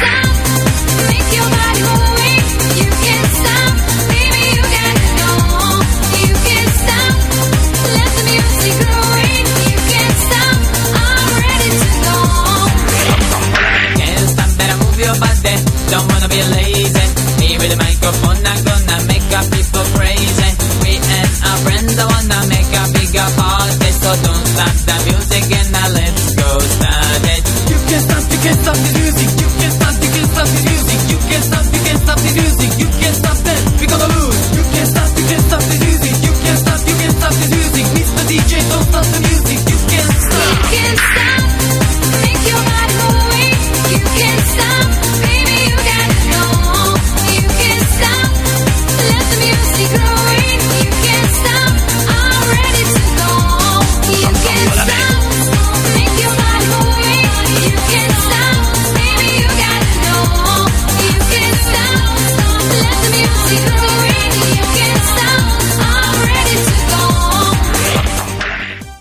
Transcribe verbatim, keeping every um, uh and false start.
stop, make your body moving. You can't stop, baby, you gotta go. You can't stop, let the music growing. You can't stop, I'm ready to go. Can't stop, better move your body. Don't wanna be lazy. Me with the microphone, I'm gonna make up people crazy. We and our friends, I wanna make a bigger party. So don't stop the music and now let's go start it. You can't stop, you can't stop the music. You can't stop, you can't stop the music. You can't stop, you can't stop the music. You can't stop it. We gonna